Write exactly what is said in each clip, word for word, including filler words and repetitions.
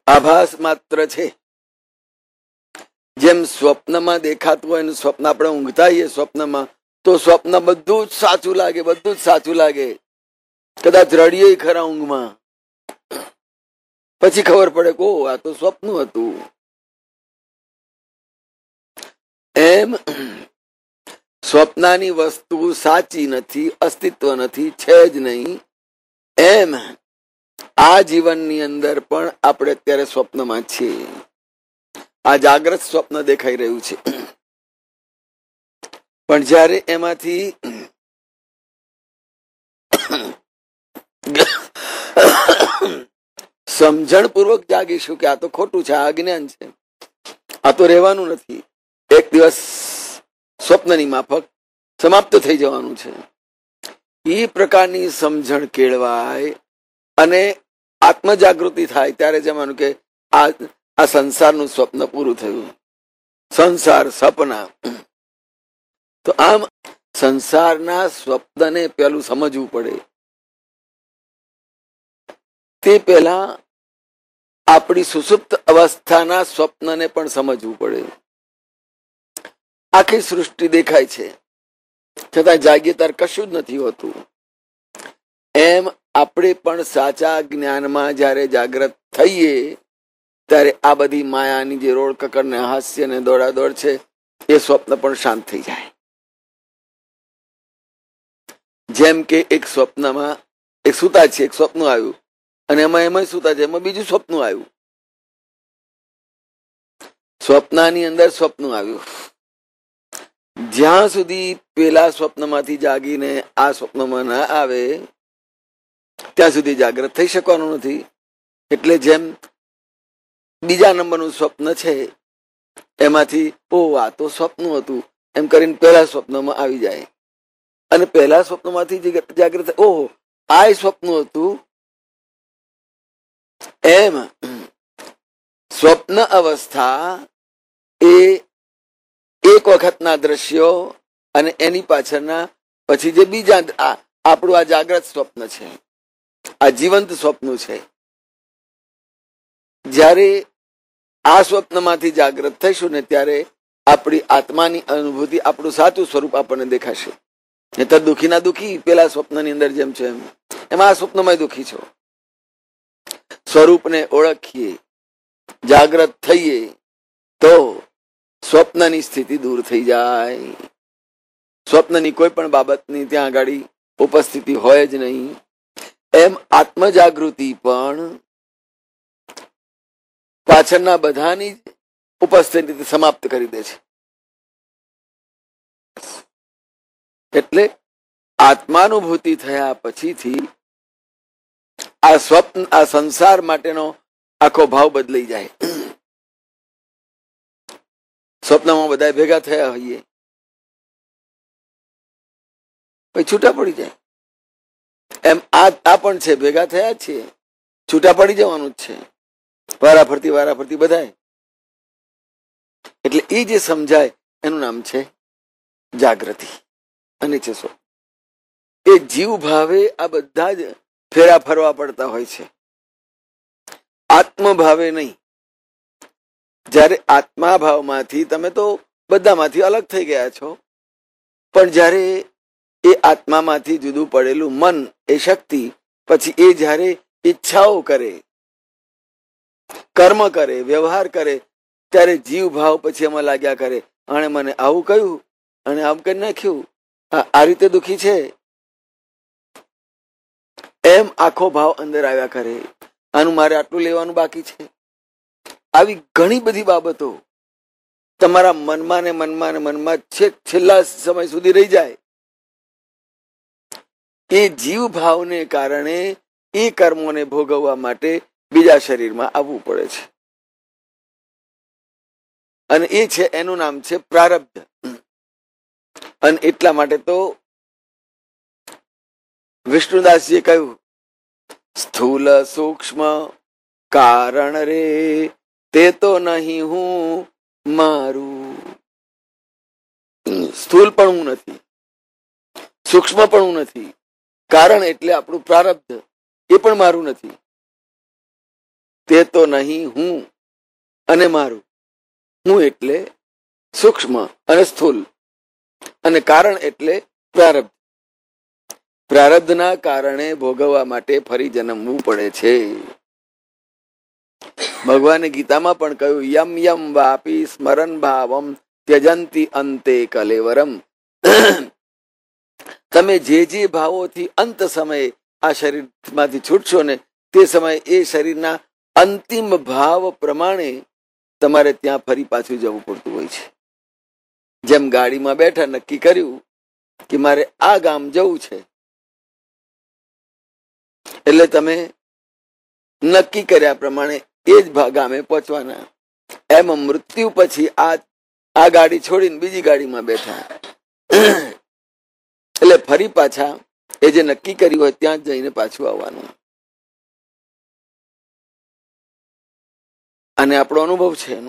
આભાસ માત્ર છે. જેમ સ્વપ્નમાં દેખાતું હોય ને સ્વપ્ન આપણે ઊંઘતા હોઈએ સ્વપ્નમાં, તો સ્વપ્ન બધું જ સાચું લાગે, બધું જ સાચું લાગે. કદાચ રડીએ ખરા ઊંઘમાં, પછી ખબર પડે કે ઓ આ તો સ્વપ્ન હતું. એમ સ્વપ્નાની વસ્તુ સાચી નથી, અસ્તિત્વ નથી, છે જ નહીં. એમ આ જીવનની અંદર પણ આપણે અત્યારે સ્વપ્નમાં છીએ. આ જાગ્રત સ્વપ્ન દેખાઈ રહ્યું છે, પણ જ્યારે એમાંથી સમજણ પૂર્વક જાગીશું કે આ તો ખોટું છે, આ અજ્ઞાન છે, આ તો રહેવાનું નથી, એક દિવસ સ્વપ્નની માફક સમાપ્ત થઈ જવાનું છે, એ પ્રકારની સમજણ કેળવાય અને આત્મજાગૃતિ થાય ત્યારે જવાનું કે આ આ સંસારનું સ્વપ્ન પૂરું થયું. સંસાર સપના. તો આમ સંસારના સ્વપ્નને પેલું સમજવું પડે. તે પહેલા આપણી સુષુપ્ત અવસ્થાના સ્વપ્નને પણ સમજવું પડે. આખી સૃષ્ટિ દેખાય છે છતાં જાગીએ ત્યારે કશું જ નથી હોતું. એમ આપણે પણ સાચા જ્ઞાનમાં જયારે જાગ્રત થઈએ ત્યારે આ બધી માયાની જે રોડ કકડ ને હાસ્ય ને દોડાદોડ છે એ સ્વપ્ન પણ શાંત થઈ જાય. જેમ કે એક સ્વપ્નમાં એક સુતા છે, એક સ્વપ્ન આવ્યું અને એમાં એમાં સુતા છે, એમાં બીજું સ્વપ્ન આવ્યું. સ્વપ્નની અંદર સ્વપ્ન આવ્યું. જ્યાં સુધી પેલા સ્વપ્નમાંથી જાગીને આ સ્વપ્નમાં ના આવે ત્યાં સુધી જાગ્રત થઈ શકવાનું નથી. એટલે જેમ બીજા નંબરનું સ્વપ્ન છે એમાંથી ઓ આ તો સ્વપ્ન હતું એમ કરીને પહેલા સ્વપ્નમાં આવી જાય અને પહેલા સ્વપ્નમાંથી જાગ્રત ઓહો આ સ્વપ્ન હતું. એમ સ્વપ્ન અવસ્થા એ એક વખતના દ્રશ્યો અને એની પાછળના પછી જે બીજા આપણું આ જાગ્રત સ્વપ્ન છે, આ જીવંત સ્વપ્ન છે. જ્યારે આ સ્વપ્નમાંથી જાગ્રત થઈશું ને ત્યારે આપણી આત્માની અનુભૂતિ, આપણું સાચું સ્વરૂપ આપણને દેખાશે. નહીંતર દુઃખીના દુઃખી પેલા સ્વપ્નની અંદર જેમ છે એમ એમાં આ સ્વપ્નમાં દુઃખી છો. સ્વરૂપને ઓળખીએ, જાગ્રત થઈએ તો સ્વપ્નની સ્થિતિ દૂર થઈ જાય. સ્વપ્નની કોઈ પણ બાબતની ત્યાં આગળ ઉપસ્થિતિ હોય જ નહીં. એમ આત્મજાગૃતિ પણ પાછળના બધાની ઉપસ્થિતિ સમાપ્ત કરી દે છે. એટલે આત્માનુભૂતિ થયા પછીથી આ સ્વપ્ન આ સંસાર માટેનો આખો ભાવ બદલાઈ જાય. સ્વપ્નમાં બધા ભેગા થયા હોઈએ પછી છૂટા પડી જાય. એમ આ આ પણ છે, ભેગા થયા છીએ, છૂટા પડી જવાનું જ છે, વારા ફરતી વારા ફરતી બધાય. એટલે એ જે સમજાય એનું નામ છે જાગૃતિ અને છે સ્વપ્ન. એ જીવ ભાવે આ બધા જ ફેરા ફરવા પડતા હોય છે, આત્મભાવે નહીં. જયારે આત્મા ભાવમાંથી તમે તો બધામાંથી અલગ થઈ ગયા છો, પણ જયારે એ આત્મામાંથી જુદું પડેલું મન, એ શક્તિ પછી એ જયારે ઈચ્છાઓ કરે, કર્મ કરે, વ્યવહાર કરે ત્યારે જીવ ભાવ પછી એમાં લાગ્યા કરે. આણે મને આવું કહ્યું અને આમ કરી નાખ્યું, આ રીતે દુઃખી છે, એમ આખો ભાવ અંદર આવ્યા કરે. આનું મારે આટલું લેવાનું બાકી છે. આવી ઘણી બધી બાબતો તમારા મનમાં ને મનમાં ને મનમાં છેક છેલ્લા સમય સુધી રહી જાય. એ જીવ ભાવને કારણે એ કર્મોને ભોગવવા માટે બીજા શરીરમાં આવવું પડે છે અને એ છે એનું નામ છે પ્રારબ્ધ. અને એટલા માટે તો વિષ્ણુદાસજીએ કહ્યું સ્થૂલ સૂક્ષ્મ કારણ રે તે તો નહીં હું મારું. સ્થૂલ પણ હું નથી, સૂક્ષ્મ પણ હું નથી, કારણ એટલે આપણું પ્રારબ્ધ એ પણ મારું નથી. તે તો નહીં હું અને મારું. હું એટલે સૂક્ષ્મ અને સ્થૂલ, અને કારણ એટલે પ્રારબ્ધ. પ્રારબ્ધના કારણે ભોગવવા માટે ફરી જન્મવું પડે છે. ભગવાને ગીતામાં પણ કહ્યું, યમ યમ વાપી સ્મરણ ભાવમ ત્યજંતી અંતે કલેવરમ. તમે જે જે ભાવોથી અંત સમયે આ શરીરમાંથી છૂટશો ને, તે સમયે એ શરીરના અંતિમ ભાવ પ્રમાણે તમારે ત્યાં ફરી પાછું જવું પડતું હોય છે. જેમ ગાડીમાં બેઠા નક્કી કર્યું કે મારે આ ગામ જવું છે, એટલે તમે નક્કી કર્યા પ્રમાણે એ જ ગામે પહોંચવાના. એમ મૃત્યુ પછી આ આ ગાડી છોડીને બીજી ગાડીમાં બેઠા, એટલે ફરી પાછા એ જે નક્કી કર્યું હોય ત્યાં જ જઈને પાછું આવવાનું. અને આપણો અનુભવ છે એનો.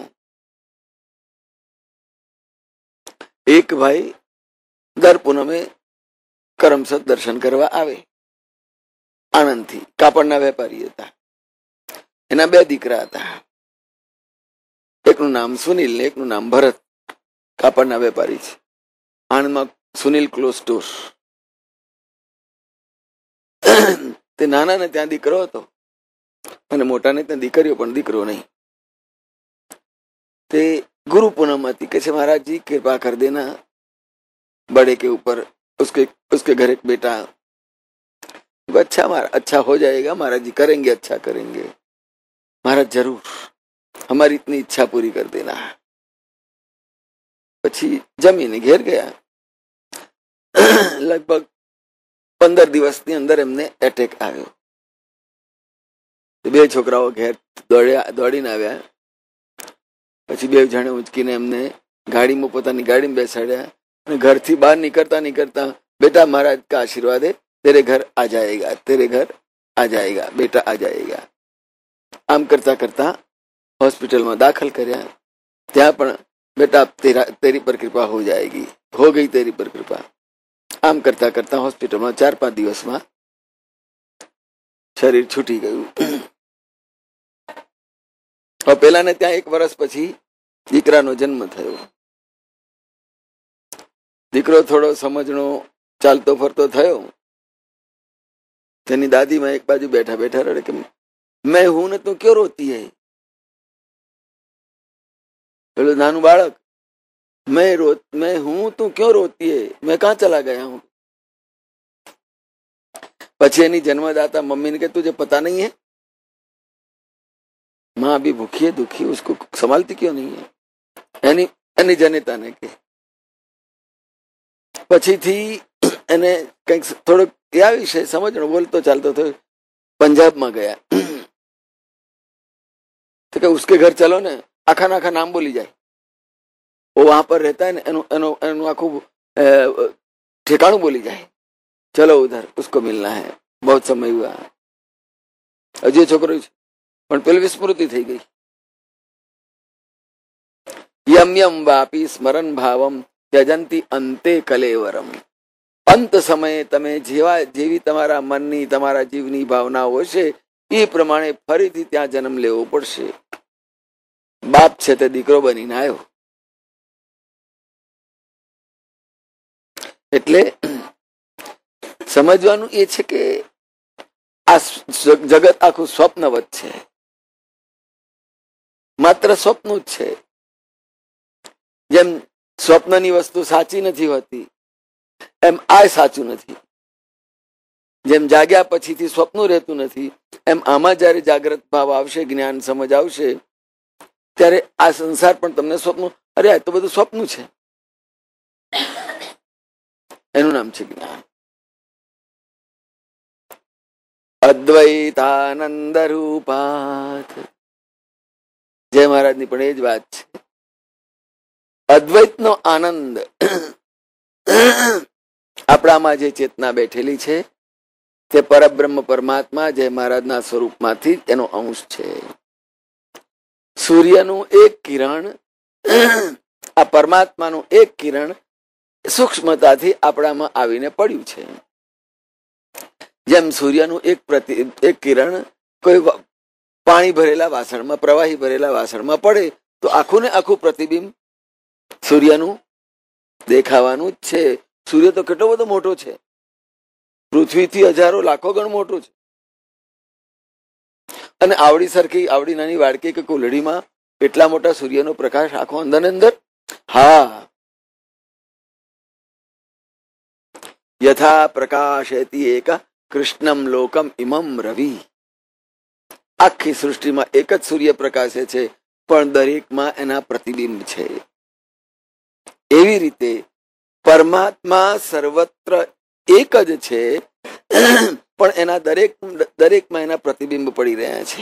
એક ભાઈ દર પૂનમે કરમસદ દર્શન કરવા આવે આણંદથી. કાપડના વેપારી હતા. એના બે દીકરા હતા. એકનું નામ સુનિલ ને એકનું નામ ભરત. કાપડના વેપારી છે. આણંદમાં સુનિલ ક્લોઝ સ્ટોર. તે નાના ને ત્યાં દીકરો હતો અને મોટા ને ત્યાં દીકરીઓ, પણ દીકરો નહીં. તે गुरु पूनम હતી કે છે महाराज जी कृपा कर देना, बड़े के ऊपर उसके उसके घर एक बेटा. अच्छा मारा अच्छा हो जाएगा महाराज जी, करेंगे अच्छा करेंगे महाराज, जरूर हमारी इतनी इच्छा पूरी कर देना. પછી જમીને ઘેર ગયા. લગભગ પંદર દિવસની અંદર એમને એટેક આવ્યો. બે છોકરાઓ ઘેર દોડ્યા દોડીને આવ્યા. પછી બે જણે ઉંચકીને એમને ગાડીમાં પોતાની ગાડીમાં બેસાડ્યા અને ઘરથી બહાર નીકળતા નીકળતા, બેટા મહારાજ કા આશીર્વાદ હે, તેરે ઘર આ જાયેગા, તેરે ઘર આ જાયેગા, બેટા આ જાયેગા. આમ કરતા કરતા હોસ્પિટલમાં દાખલ કર્યા. ત્યાં પણ બેટા તેરા તેરી પર કૃપા હો જાયેગી, હો ગઈ તેરી પર કૃપા. આમ કરતા કરતા હોસ્પિટલમાં ચાર પાંચ દિવસમાં શરીર છૂટી ગયું. હવે પેલાને ત્યાં એક વર્ષ પછી દીકરાનો જન્મ થયો. દીકરો થોડો સમજણો, ચાલતો ફરતો થયો. તેની દાદીમાં એક બાજુ બેઠા બેઠા રડે કે મેં હું ને તું ક્યો રોતી હૈ. પેલું નાનું બાળક, મેં રો મેં હું તું ક્યો રોતી હૈ, મેં કહાં ચલા ગયા હું. પછી એની જન્મદાતા મમ્મીને કે तुझे पता नहीं है, माँ अभी भूखी है दुखी, उसको संभालती क्यों नहीं है. એની એની જનેતાને કે પછીથી એને કંઈક થોડોક આ વિષય સમજણો, બોલતો ચાલતો થયો. પંજાબમાં ગયા તો કે ઉસકે ઘર ચલો ને, આખા આખા નામ બોલી જાય. वो वहां पर रहता है ना, એનું એનું એનું આખું ठिकाणु बोली जाए. चलो उधर उसको मिलना है, बहुत समय हुआ. હજી છોકરો છે પણ પેલી વિસ્મૃતિ થઈ ગઈ. યમ યમ વાપી સ્મરણ ભાવમ ત્યજંતી અંતે કલેવરમ. અંત સમયે તમે જેવા જેવી તમારા મનની તમારા જીવની ભાવનાઓ હશે એ પ્રમાણે ફરીથી ત્યાં જન્મ લેવો પડશે. બાપ છે તે દીકરો બનીને આવ્યો. એટલે સમજવાનું એ છે કે આ જગત આખું સ્વપ્નવત છે, માત્ર સ્વપ્ન જ છે. જેમ સ્વપ્નની વસ્તુ સાચી નથી હોતી એમ આ સાચું નથી. જેમ જાગ્યા પછીથી સ્વપ્ન રહેતું નથી એમ આમાં જયારે જાગ્રત ભાવ આવશે, જ્ઞાન સમજ આવશે, ત્યારે આ સંસાર પણ તમને સ્વપ્ન, અરે આ તો બધું સ્વપ્ન છે, એનું નામ છે જ્ઞાન. અદ્વૈતાનંદ રૂપાત. જય મહારાજ ની પણ એ જ વાત છે. અદ્વૈત નો આનંદ આપણામાં જે ચેતના બેઠેલી છે તે પરબ્રહ્મ પરમાત્મા જય મહારાજના સ્વરૂપમાંથી એનો અંશ છે. સૂર્યનું એક કિરણ, આ પરમાત્માનું એક કિરણ સૂક્ષ્મતાથી આપણામાં આવીને પડ્યું છે. જેમ સૂર્યનું એક પ્રતિ એક કિરણ કોઈ પાણી ભરેલા વાસણમાં, પ્રવાહી ભરેલા વાસણમાં પડે તો આખું ને આખું પ્રતિબિંબ સૂર્યનું દેખાવાનું જ છે. સૂર્ય તો કેટલો બધો મોટો છે, પૃથ્વીથી હજારો લાખો ગણ મોટો છે. અને આવડી સરખી આવડી નાની વાડકી કે કુલડીમાં એટલા મોટા સૂર્યનો પ્રકાશ આખો અંદર ને અંદર. હા, યથા પ્રકાશેતી એક કૃષ્ણમ લોકમ ઇમમ રવિ. આખી સૃષ્ટિમાં એક જ સૂર્ય પ્રકાશે છે, પણ દરેકમાં એના પ્રતિબિંબ છે. એવી રીતે પરમાત્મા સર્વત્ર એક જ છે, પણ એના દરેક દરેકમાં એના પ્રતિબિંબ પડી રહ્યા છે.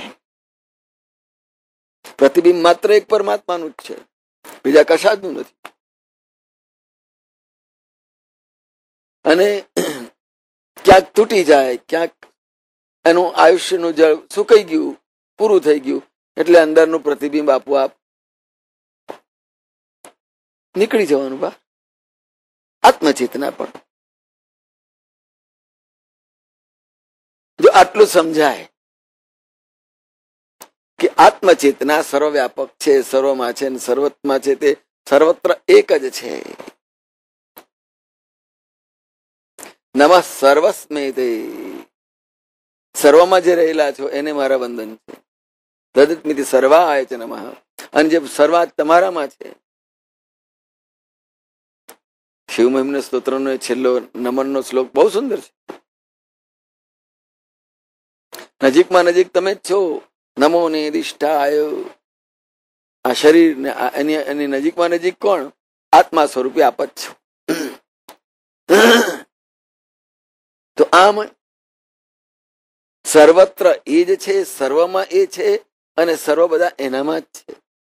પ્રતિબિંબ માત્ર એક પરમાત્માનું જ છે, બીજા કશાનું નથી. અને ક્યાંક તૂટી જાય, ક્યાંક એનું આયુષ્યનું જળ સુકાઈ ગયું, પૂરું થઈ ગયું, એટલે અંદરનું પ્રતિબિંબ આપોઆપ નીકળી જવાનું બહાર. આત્મચેતના પણ જો આટલું સમજાય કે આત્મચેતના સર્વવ્યાપક છે, સર્વમાં છે, સર્વત્રમાં છે, તે સર્વત્ર એક જ છે. નમઃ સર્વસ્મે તે, સર્વમાં જે રહેલા છો એને મારા વંદન છે. તદિત્મિતિ સર્વાય છે નમઃ. અને જે સર્વા તમારામાં છે. શિવ મહિમ્ન સ્તોત્રનો છેલ્લો નમનનો શ્લોક બહુ સુંદર છે. નજીકમાં નજીક તમે જ છો. નમો નિધિષ્ઠાય. આ શરીર ને એની એની નજીકમાં નજીક કોણ? આત્મા સ્વરૂપે આપ જ છો. તો આમ સર્વત્ર એ જ છે, સર્વમાં એ છે, અને સર્વ બધા એનામાં જ છે.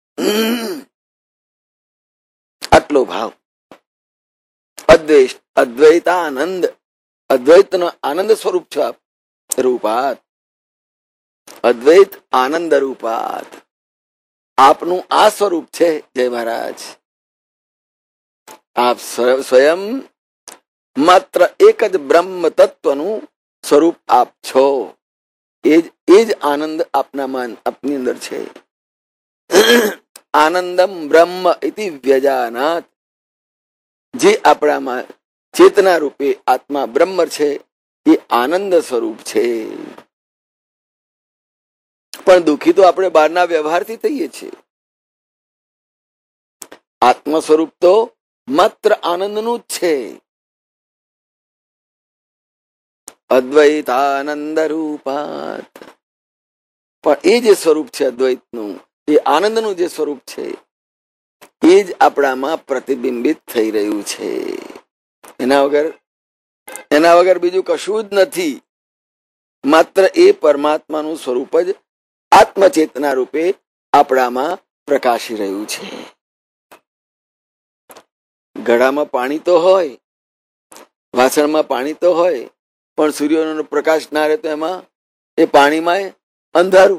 આટલો ભાવ અદ્વૈત અદ્વૈતાનંદ, અદ્વૈતનો આનંદ સ્વરૂપ છો આપ. રૂપાત અદ્વૈત આનંદ રૂપાત આપનું આ સ્વરૂપ છે. જય મહારાજ. આપ સ્વયં માત્ર એક જ બ્રહ્મ તત્વનું સ્વરૂપ આપ છો. એ જ એ જ આનંદ આપનામાં આપની અંદર છે. આનંદમ બ્રહ્મ ઇતિ વ્યજાનાત. જે આપણામાં ચેતના રૂપે આત્મા બ્રહ્મ છે એ આનંદ સ્વરૂપ છે. પણ દુઃખી તો આપણે બહારના વ્યવહારથી થઈએ છીએ. આત્મ સ્વરૂપ તો માત્ર આનંદનું જ છે. અદ્વૈતાનંદ રૂપાત. પણ એ જે સ્વરૂપ છે અદ્વૈતનું, એ આનંદનું જે સ્વરૂપ છે એ જ આપણામાં પ્રતિબિંબિત થઈ રહ્યું છે. એના વગર એના વગર બીજું કશું જ નથી. માત્ર એ પરમાત્માનું સ્વરૂપ જ આત્મચેતના રૂપે આપણામાં પ્રકાશી રહ્યું છે. ઘડામાં પાણી તો હોય, વાસણમાં પાણી તો હોય, પણ સૂર્યનો પ્રકાશ ના રહે તો એમાં એ પાણીમાં અંધારું.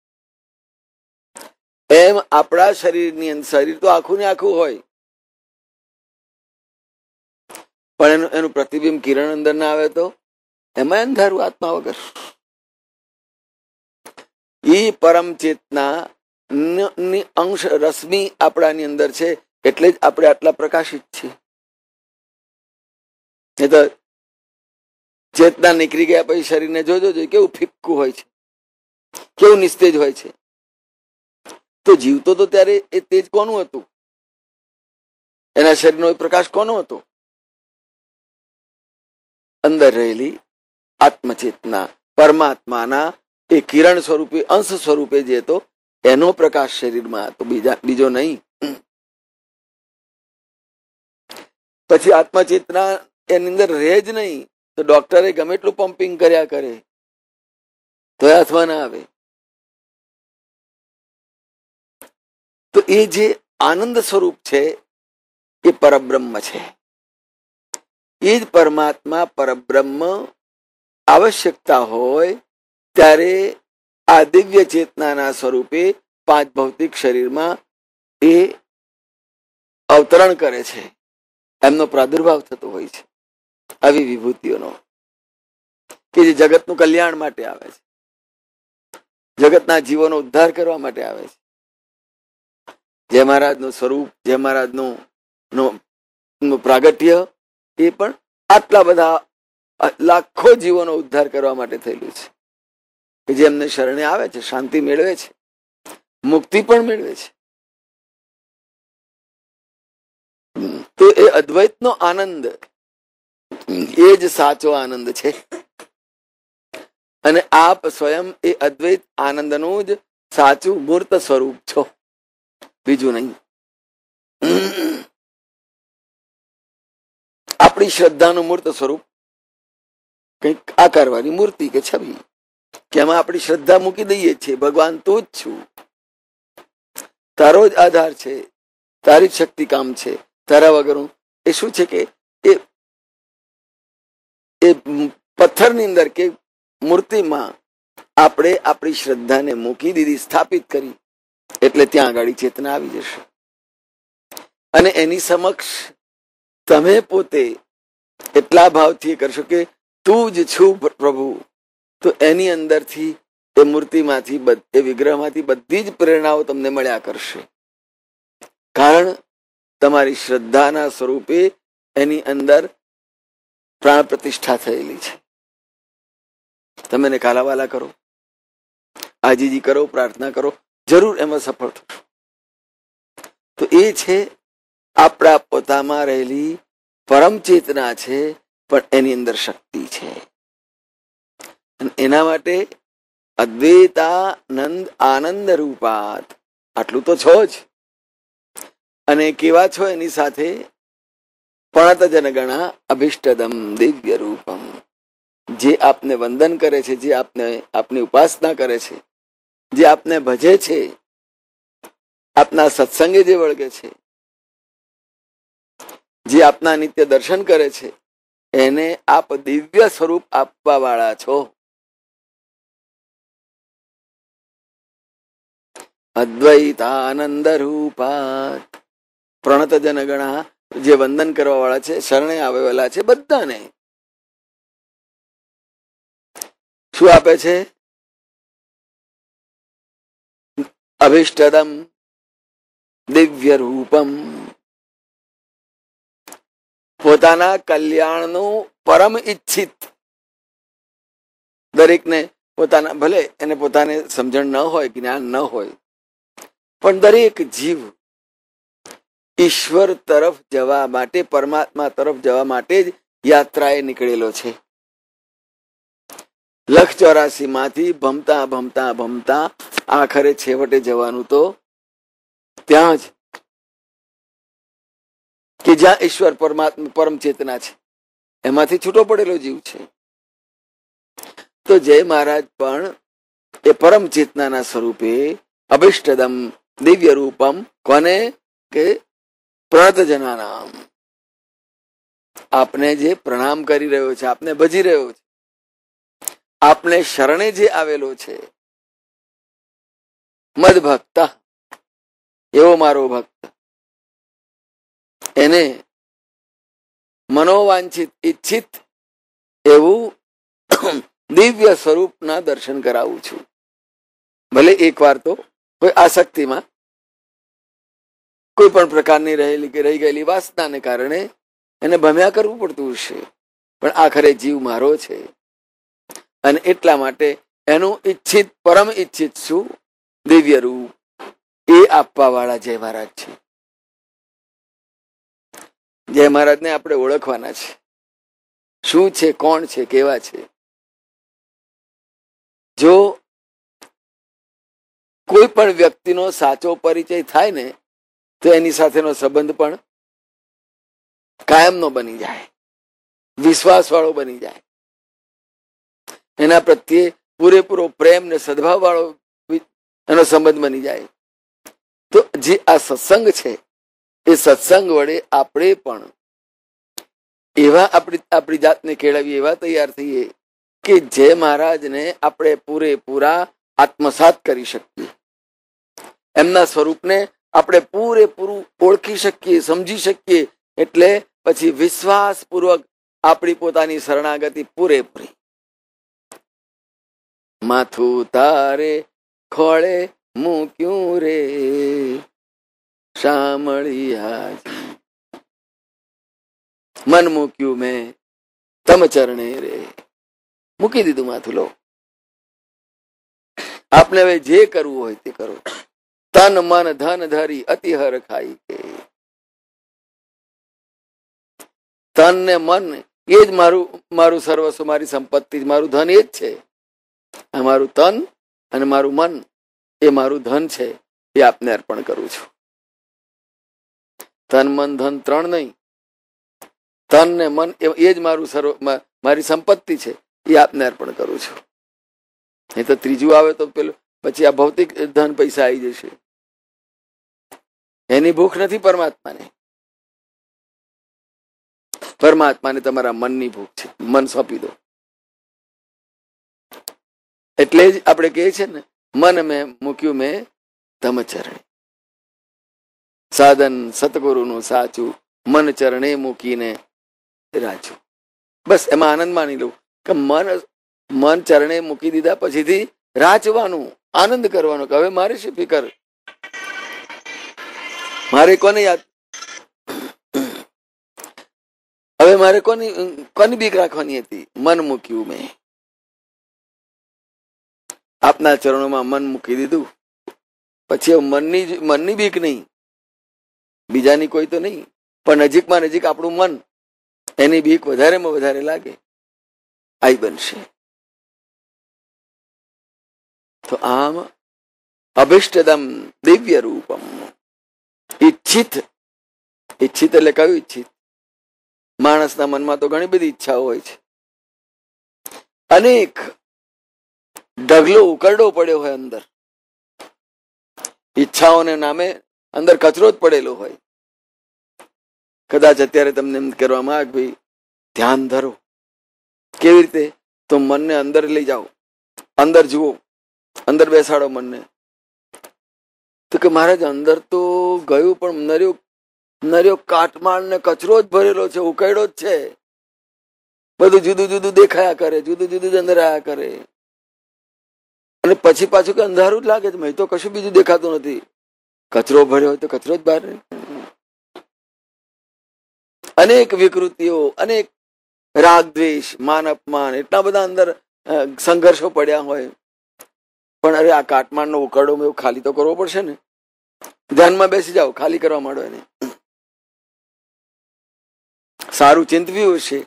એમ આપણા શરીરની અંદર, શરીર તો આખું ને આખું હોય, પણ એનું એનું પ્રતિબિંબ કિરણ અંદર ના આવે તો એમાં અંધારું આત્મા વગર. એ પરમ ચેતના ની અંશ રશ્મિ આપણાની અંદર છે, એટલે જ આપણે આટલા પ્રકાશિત છીએ. એ તો ચેતના નીકળી ગયા પછી શરીરને જોજો જોઈએ કેવું ફિક્કું હોય છે, કેવું નિસ્તેજ હોય છે. તો જીવતો તો ત્યારે એ તેજ કોનું હતું? એના શરીરનો પ્રકાશ કોનો હતો? અંદર રહેલી આત્મચેતના પરમાત્માના એ કિરણ સ્વરૂપે, અંશ સ્વરૂપે જે હતો એનો પ્રકાશ શરીરમાં હતો, બીજા બીજો નહીં. પછી આત્મચેતના એની અંદર રહે જ નહીં તો ડોક્ટરે ગમે એટલું પમ્પિંગ કર્યા કરે તો હાથમાં ના આવે. તો એ જે આનંદ સ્વરૂપ છે એ પરબ્રહ્મ છે. એ જ પરમાત્મા પરબ્રહ્મ આવશ્યકતા હોય ત્યારે આ દિવ્ય ચેતનાના સ્વરૂપે પાંચ ભૌતિક શરીરમાં એ અવતરણ કરે છે, એમનો પ્રાદુર્ભાવ થતો હોય છે. આવી વિભૂતિઓનો કે જે જગતનું કલ્યાણ માટે આવે છે. જગતના જીવોનો ઉદ્ધાર કરવા માટે આવે છે. જય મહારાજનું સ્વરૂપ, જય મહારાજનું નું પ્રાગટ્ય એ પણ આટલા બધા લાખો જીવોનો ઉદ્ધાર કરવા માટે થયેલું છે કે જે એમને શરણે આવે છે, શાંતિ મેળવે છે, મુક્તિ પણ મેળવે છે. તો એ અદ્વૈતનો આનંદ એ જ સાચો આનંદ છે. અને આપ સ્વયં એ અદ્વૈત આનંદનું જ સાચું મૂર્ત સ્વરૂપ છો, બીજું નહીં. આપણી શ્રદ્ધાનું મૂર્ત સ્વરૂપ કંઈક આકારવાની મૂર્તિ કે છબી કે એમાં આપણી શ્રદ્ધા મૂકી દઈએ છીએ, ભગવાન તું જ છું, તારો જ આધાર છે, તારી જ શક્તિ કામ છે, તારા વગરનું. એ શું છે કે એ પથ્થરની અંદર કે મૂર્તિમાં આપણે આપણી શ્રદ્ધાને મૂકી દીધી, સ્થાપિત કરી, એટલે ત્યાં આગળ ચેતના આવી જશે. અને એની સમક્ષ તમે પોતે એટલા ભાવથી કરશો કે તું જ છું પ્રભુ, તો એની અંદરથી એ મૂર્તિમાંથી એ વિગ્રહમાંથી બધી જ પ્રેરણાઓ તમને મળ્યા કરશે. કારણ તમારી શ્રદ્ધાના સ્વરૂપે એની અંદર પ્રાણ પ્રતિષ્ઠા થયેલી છે. તમે એને કાલાવાલા કરો, આજીજી કરો, પ્રાર્થના કરો, જરૂર એમાં સફળ થશો. તો એ છે આપણા પોતામાં રહેલી પરમ ચેતના છે, પણ એની અંદર શક્તિ છે. અને એના માટે અદ્વૈતાનંદ આનંદ રૂપાત આટલું તો છો જ. અને કેવા છો એની સાથે પણત જનગણા અભિષ્ટદમ દિવ્ય રૂપમ. જે આપને વંદન કરે છે, જે આપને આપની ઉપાસના કરે છે, જે આપને ભજે છે, આપના સત્સંગે જે વળગે છે, જે આપના નિત્ય દર્શન કરે છે, એને આપ દિવ્ય સ્વરૂપ આપવા વાળા છો. અદ્વૈતાનંદ રૂપાત પ્રણત જનગણા, જે વંદન કરવા વાળા છે, શરણે આવેલા છે, બધાને શું આપે છે? અભિષ્ટદમ દિવ્ય રૂપમ. પોતાના કલ્યાણનું પરમ ઈચ્છિત, દરેકને પોતાના, ભલે એને પોતાને સમજણ ન હોય, જ્ઞાન ન હોય, પણ દરેક જીવ ઈશ્વર તરફ જવા માટે, પરમાત્મા તરફ જવા માટે જ યાત્રાએ નીકળેલો છે. લખ ચોરાસી માંથી ભમતા ભમતા ભમતા આખરે છેવટે જવાનું તો ત્યાં જ કે જ્યાં ઈશ્વર પરમાત્મા પરમ ચેતના છે, એમાંથી છૂટો પડેલો જીવ છે. તો જય મહારાજ પણ એ પરમ ચેતનાના સ્વરૂપે અભિષ્ટદમ દિવ્ય રૂપમ, કોને કે પ્રણતજના નામ, આપને જે પ્રણામ કરી રહ્યો છે, આપને ભજી રહ્યો છે, આપને શરણે જે આવેલો છે, મદ ભક્ત, એવો મારો ભક્ત, એને મનોવાંછિત ઈચ્છિત એવું દિવ્ય સ્વરૂપના દર્શન કરાવું છું. ભલે એક વાર તો કોઈ આસક્તિમાં, કોઈ પણ પ્રકારની રહેલી કે રહી ગયેલી વાસનાને કારણે એને ભમ્યા કરવું પડતું હશે, પણ આખરે જીવ મારો છે. અને એટલા માટે એનું ઈચ્છિત, પરમ ઈચ્છિત શું દિવ્ય રૂપ એ આપવા વાળા જય મહારાજ છે. જય મહારાજને આપણે ઓળખવાના છે. શું છે, કોણ છે, કેવા છે. જો કોઈ પણ વ્યક્તિનો સાચો પરિચય થાય ને, તો એની સાથેનો સંબંધ પણ કાયમનો બની જાય, વિશ્વાસ વાળો બની જાય, એના પ્રત્યે પૂરેપૂરો પ્રેમ ને સદભાવ વાળો એનો સંબંધ બની જાય. તો જે આ સત્સંગ છે, એ સત્સંગ વડે આપણે પણ એવા આપણી આપણી જાતને કેળવીએ, એવા તૈયાર થઈએ કે જય મહારાજને આપણે પૂરેપૂરા આત્મસાત કરી શકીએ, એમના સ્વરૂપને આપણે પૂરેપૂરું ઓળખી શકીએ, સમજી શકીએ. એટલે પછી વિશ્વાસપૂર્વક આપણી પોતાની શરણાગતિ પૂરેપૂરી. માથું તારે ખોળે મૂક્યું રે શામળિયાજી. મન મૂક્યું મેં તમ ચરણે રે. મૂકી દીધું માથું. લો, આપને હવે જે કરવું હોય તે કરો. તન મન ધન ધરી અતિહર ખાઈ કે. તન ને મન એ જ મારું મારું સર્વસ્વ, મારી સંપત્તિ, મારું ધન એ જ છે. આ મારું તન અને મારું મન એ મારું ધન છે. એ આપને અર્પણ કરું છું. તન મન ધન ત્રણ નહીં, તન ને મન એ જ મારું સર્વ મારી સંપત્તિ છે. એ આપને અર્પણ કરું છું. એ તો ત્રીજું આવે તો પેલું પછી આ ભૌતિક ધન પૈસા આવી જશે. એની ભૂખ નથી પરમાત્માને. પરમાત્માને તમારા મનની ભૂખ છે. મન સોંપી દો. એટલે જ આપણે કહીએ છીએ ને, મન મેં મૂક્યું મેં તમ ચરણે. સાધન સતગુરુનું સાચું, મન ચરણે મૂકીને રાચું. બસ એમાં આનંદ માની લઉં કે મન મન ચરણે મૂકી દીધા પછીથી રાચવાનું, આનંદ કરવાનો કે હવે મારે શું ફિકર, મારે કોને યાદ, હવે મારે કોની કોની બીક રાખવાની હતી. મન મૂક્યું મેં. આપના ચરણોમાં મન મૂકી દીધું પછી મનની મનની બીક નહીં, બીજાની કોઈ તો નહીં, પણ નજીકમાં નજીક આપણું મન, એની બીક વધારેમાં વધારે લાગે. આઈ બનશે. તો આમ અભિષ્ટદમ દિવ્ય રૂપમ. ઈચ્છિત, ઈચ્છિત એટલે કયું ઈચ્છિત? માણસના મનમાં તો ઘણી બધી ઈચ્છાઓ હોય છે. અનેક ઢગલો ઉકરડો પડ્યો હોય અંદર, ઈચ્છાઓને નામે અંદર કચરો જ પડેલો હોય. કદાચ અત્યારે તમને એમ કરવામાં આવે ભાઈ ધ્યાન ધરો. કેવી રીતે? તો મનને અંદર લઈ જાઓ, અંદર જુઓ, અંદર બેસાડો મનને. તો કે મહારાજ અંદર તો ગયું પણ નર્યો નર્યો કાટમાળ ને કચરો જ ભરેલો છે, ઉકેડો જ છે. બધું જુદું જુદું દેખાયા કરે, જુદું જુદું જ અંદર આયા કરે. અને પછી પાછું કે અંધારું જ લાગે છે, મેં તો કશું બીજું દેખાતું નથી. કચરો ભર્યો હોય તો કચરો જ બહાર. અનેક વિકૃતિઓ, અનેક રાગ દ્વેષ, માન અપમાન, એટલા બધા અંદર સંઘર્ષો પડ્યા હોય. પણ અરે આ કાટમાળનો ઉકરડો એવું ખાલી તો કરવો પડશે ને. ધ્યાનમાં બેસી જાઓ, ખાલી કરવા માંડો એને. સારું ચિંતવ્યું હશે,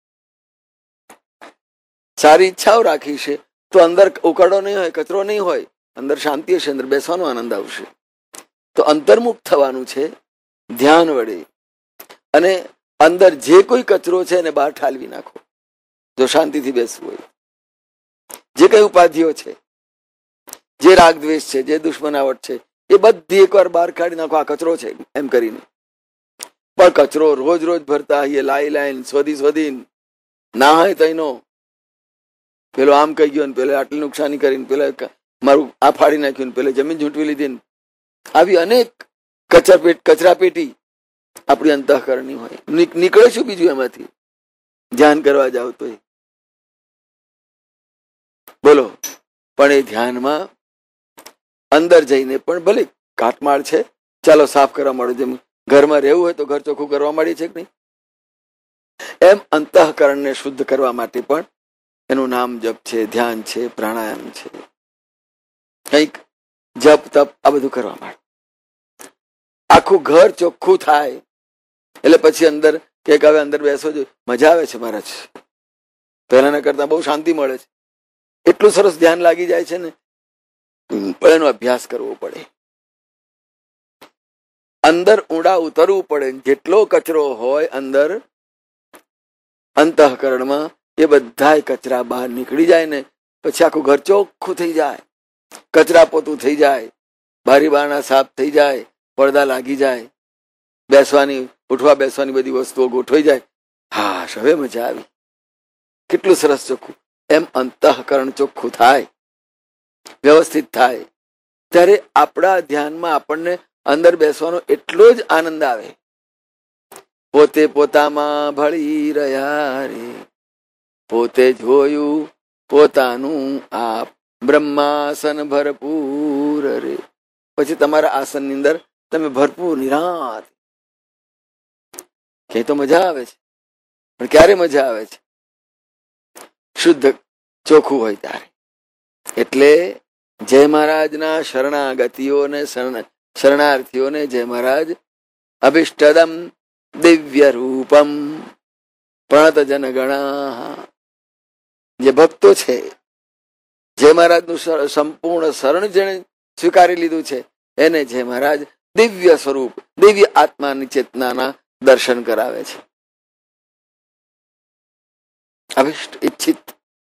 સારી ઈચ્છાઓ રાખી છે, તો અંદર ઉકરડો નહીં હોય, કચરો નહીં હોય, અંદર શાંતિ હશે, અંદર બેસવાનો આનંદ આવશે. તો અંતર્મુખ થવાનું છે ધ્યાન વડે. અને અંદર જે કોઈ કચરો છે એને બહાર ઠાલવી નાખો. જો શાંતિથી બેસવું હોય, જે કઈ ઉપાધિઓ છે, જે રાગ દ્વેષ છે, જે દુશ્મનાવટ છે, એ બધી એકવાર બહાર કાઢી નાખો. આ કચરો છે એમ કરીને. પણ કચરો રોજ રોજ ભરતા આવીએ, લાઈ લાઈન શોધી શોધીને, ના હોય તો એનો પેલો આમ કહી ગયો ને પેલો આટલી નુકસાની કરીને, પેલા મારું આ ફાડી નાખ્યું ને પેલા જમીન ઝૂંટવી લીધી. આવી અનેક કચરા પેટ કચરા પેટી આપણી અંતઃકરણની હોય. નીકળે શું બીજું એમાંથી? ધ્યાન કરવા જાવ તો બોલો. પણ એ ધ્યાનમાં અંદર જઈને પણ ભલે કાટમાળ છે, ચાલો સાફ કરવા માંડો. જેમ ઘરમાં રહેવું હોય તો ઘર ચોખ્ખું કરવા માંડીએ છે કે નહીં, એમ અંતઃકરણને શુદ્ધ કરવા માટે પણ એનું નામ જપ છે, ધ્યાન છે, પ્રાણાયામ છે, કંઈક જપ તપ આ બધું કરવા માંડો. આખું ઘર ચોખ્ખું થાય એટલે પછી અંદર કે હવે અંદર બેસો જો, મજા આવે છે મહારાજ. પહેલાના કરતા બહુ શાંતિ મળે છે. એટલું સરસ ધ્યાન લાગી જાય છે ને, પણ એનો અભ્યાસ કરવો પડે. અંદર ઊંડા ઉતરવું પડે. જેટલો કચરો હોય અંદર અંતઃકરણમાં, એ બધા કચરા બહાર નીકળી જાય ને પછી આખું ઘર ચોખ્ખું થઈ જાય, કચરા પોતું થઈ જાય, બારી બારણા સાફ થઈ જાય, પડદા લાગી જાય, બેસવાની ઉઠવા બેસવાની બધી વસ્તુઓ ગોઠવાઈ જાય. હા, હવે મજા આવી. કેટલું સરસ ચોખ્ખું. એમ અંતઃકરણ ચોખ્ખું થાય, વ્યવસ્થિત થાય, ત્યારે આપણા ધ્યાનમાં આપણને અંદર બેસવાનો એટલો જ આનંદ આવે. પોતે પોતામાં ભળી રહ્યા રે, પોતે જોયું પોતાનું આપ બ્રહ્માસન ભરપૂર રે. પછી તમારા આસનની અંદર તમે ભરપૂર નિરાંત. કે તો મજા આવે છે, પણ ક્યારે મજા આવે છે? શુદ્ધ ચોખ્ખું હોય ત્યારે. એટલે જય મહારાજના શરણાગતિઓને શરણાર્થીઓને જય મહારાજ અભિષ્ટદમ દિવ્ય રૂપમ પ્રણત જનગણા. જે ભક્તો છે, જય મહારાજનું સંપૂર્ણ શરણ જેને સ્વીકારી લીધું છે, એને જય મહારાજ દિવ્ય સ્વરૂપ, દિવ્ય આત્માની ચેતનાના દર્શન કરાવે છે. અભિષ્ટ ઈચ્છિત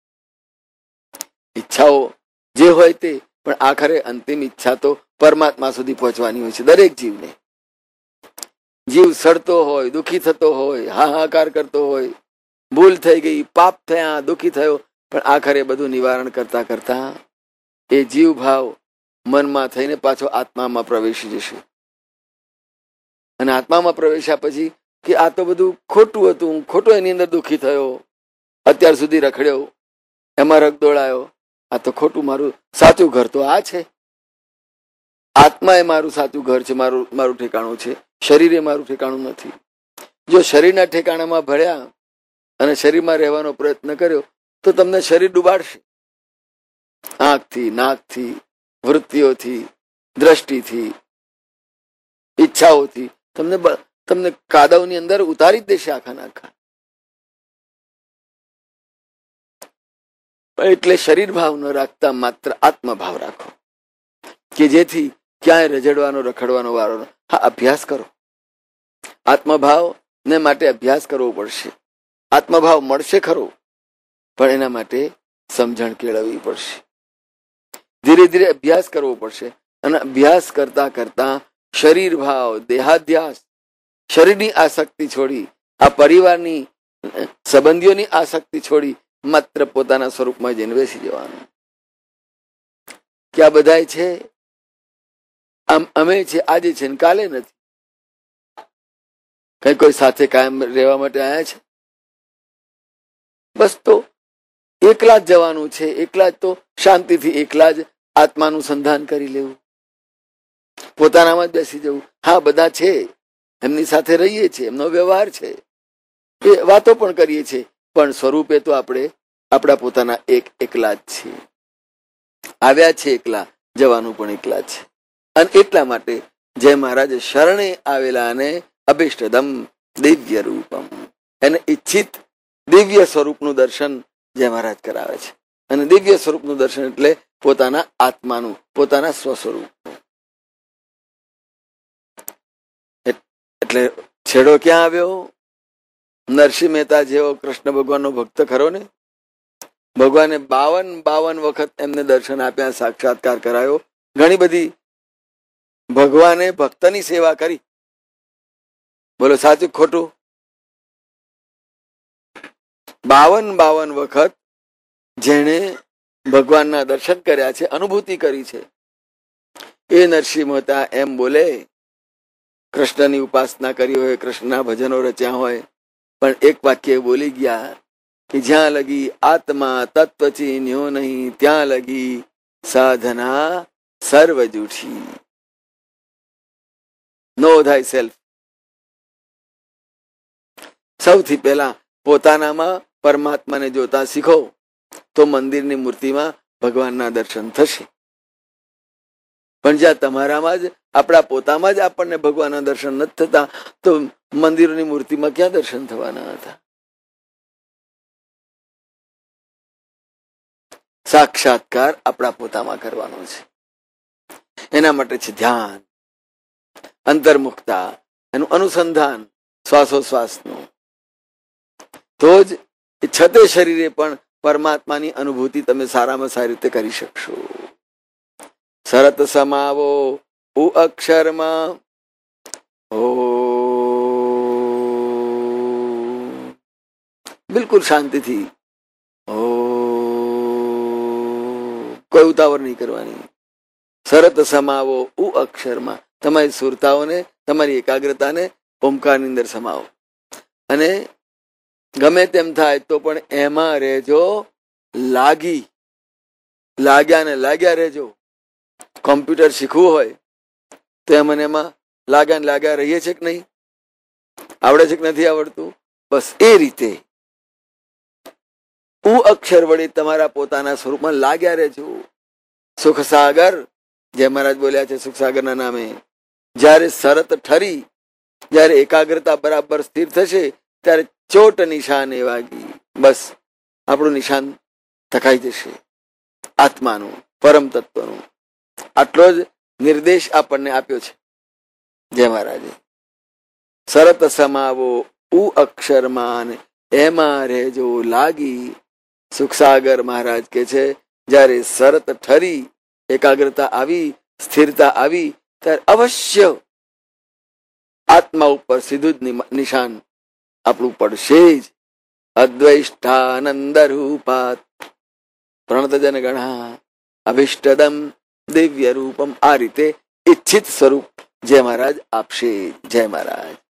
ઈચ્છાઓ જે હોય તે, પણ આખરે અંતિમ ઈચ્છા તો પરમાત્મા સુધી પહોંચવાની હોય છે દરેક જીવને. જીવ સડતો હોય, દુઃખી થતો હોય, હાહાકાર કરતો હોય, ભૂલ થઈ ગઈ, પાપ થયા, દુઃખી થયો, પણ આખરે બધું નિવારણ કરતા કરતા એ જીવ ભાવ મનમાં થઈને પાછો આત્મામાં પ્રવેશી જશે. અને આત્મામાં પ્રવેશ્યા પછી કે આ તો બધું ખોટું હતું, ખોટો એની અંદર દુઃખી થયો, અત્યાર સુધી રખડ્યો, એમાં રગ દોડાયો, આ તો ખોટું, મારું સાચું ઘર તો આ છે. આત્મા એ મારું સાચું ઘર છે, મારું મારું ઠેકાણું છે, શરીર એ મારું ઠેકાણું નથી. જો શરીરના ઠેકાણામાં ભળ્યા અને શરીરમાં રહેવાનો પ્રયત્ન કર્યો તો તમને શરીર ડૂબાડશે. આંખથી, નાકથી, વૃત્તિઓથી, દ્રષ્ટિથી, ઈચ્છાઓથી તમને તમને કાદવની અંદર ઉતારી જ દેશે આખા નાખા. એટલે શરીર ભાવ ન રાખતા માત્ર આત્મભાવ રાખો, કે જેથી ક્યાંય રજડવાનો રખડવાનો વારો. હા, અભ્યાસ કરો. આત્મભાવ ને માટે અભ્યાસ કરવો પડશે. આત્મભાવ મળશે ખરો, પણ એના માટે સમજણ કેળવવી પડશે. ધીરે ધીરે અભ્યાસ કરવો પડશે. અને અભ્યાસ કરતા કરતા શરીર ભાવ, દેહાધ્યાસ, શરીરની આસક્તિ છોડી, આ પરિવારની સંબંધીઓની આસક્તિ છોડી માત્ર પોતાના સ્વરૂપમાં જઈને બેસી જવાનું. કે આ બધા છે, આમ અમે છે, આજે છે ને કાલે નથી. કઈ કોઈ સાથે કાયમ રહેવા માટે આવ્યા છે? બસ તો એકલા જ જવાનું છે. એકલા જ તો શાંતિથી એકલા જ આત્માનું સંધાન કરી લેવું, પોતાનામાં જ બેસી જવું. હા, બધા છે, એમની સાથે રહીએ છીએ, એમનો વ્યવહાર છે, એ વાતો પણ કરીએ છીએ, પણ સ્વરૂપે તો આપણે આપણા પોતાના એક એકલા જ છીએ. આવ્યા છે એકલા, જવાનું પણ એકલા છે. અને એટલા માટે જય મહારાજ શરણે આવેલા અને અભિષ્ટદમ દિવ્ય રૂપમ, એને ઈચ્છિત દિવ્ય સ્વરૂપનું દર્શન જય મહારાજ કરાવે છે. અને દિવ્ય સ્વરૂપનું દર્શન એટલે પોતાના આત્માનું, પોતાના સ્વસ્વરૂપનું. એટલે છેડો ક્યાં આવ્યો? નરસિંહ મહેતા જેવો કૃષ્ણ ભગવાનનો ભક્ત ખરો ને, ભગવાને બાવન બાવન વખત એમને દર્શન આપ્યા, સાક્ષાત્કાર કરાયો, ઘણી બધી ભગવાને ભક્તની સેવા કરી. બોલો સાચું ખોટું? બાવન બાવન વખત જેણે ભગવાનના દર્શન કર્યા છે, અનુભૂતિ કરી છે, એ નરસિંહ મહેતા એમ બોલે, કૃષ્ણની ઉપાસના કરી હોય, કૃષ્ણના ભજનો રચ્યા હોય, પણ એક વાક્ય બોલી ગયા કે જ્યાં લગી આત્મા તત્વ ચીન્યો નહીં, ત્યાં લગી સાધના સર્વ જૂઠી. નો થાય સેલ્ફ. સૌથી પહેલા પોતાનામાં પરમાત્માને જોતા શીખો, તો મંદિરની મૂર્તિમાં ભગવાનના દર્શન થશે. પણ જ્યાં તમારામાં જ, આપણા પોતામાં જ આપણને ભગવાનના દર્શન નથી થતા, તો મંદિરોની મૂર્તિમાં ક્યાં દર્શન થવાના હતા? સાક્ષાત્કાર આપણા પોતામાં કરવાનો છે. એના માટે છે ધ્યાન, અંતર્મુખતા, એનું અનુસંધાન શ્વાસોશ્વાસનું. તો જ છતે શરીરે પણ પરમાત્માની અનુભૂતિ તમે સારામાં સારી રીતે કરી શકશો. શરત સમાવો ઉ અક્ષરમાં, ઓ બિલકુલ શાંતિથી, ઓ કોઈ ઉતાવળ નહીં કરવાની. શરત સમાવો ઉ અક્ષરમાં, તમારી સુરતાઓને, તમારી એકાગ્રતાને ઓમકારની અંદર સમાવો. અને ગમે તેમ થાય તો પણ એમાં રહેજો લાગી. લાગ્યા ને લાગ્યા રહેજો. કોમ્પ્યુટર શીખવું હોય તો એમાં એમાં લાગ્યા ને લાગ્યા રહીએ છે કે નહીં? આવડે છે કે નથી આવડતું? બસ એ રીતે ઉ અક્ષર વડે તમારા પોતાના સ્વરૂપમાં લાગ્યા રહેજો. સુખસાગર જય મહારાજ બોલ્યા છે સુખસાગરના નામે. જ્યારે શરત ઠરી, જ્યારે એકાગ્રતા બરાબર સ્થિર થશે ત્યારે ચોટ નિશાને વાગી. બસ આપણું નિશાન તકાઈ જશે આત્માનું, પરમ તત્વનું. આટલો જ નિર્દેશ આપણને આપ્યો છે જય મહારાજે. શરત સમાવો ઉ અક્ષરમાં એમાં રહેજો લાગી. સુખસાગર મહારાજ કે છે જ્યારે શરત ઠરી, એકાગ્રતા આવી, સ્થિરતા આવી ત્યારે અવશ્ય આત્મા ઉપર સીધું જ નિશાન આપણું પડશે જ. અદ્વૈષ્ટાનંદ રૂપાત પ્રણતજન ગણા અભિષ્ટદમ દિવ્ય રૂપમ. આ રીતે ઈચ્છિત સ્વરૂપ જય મહારાજ આપશે. જય મહારાજ.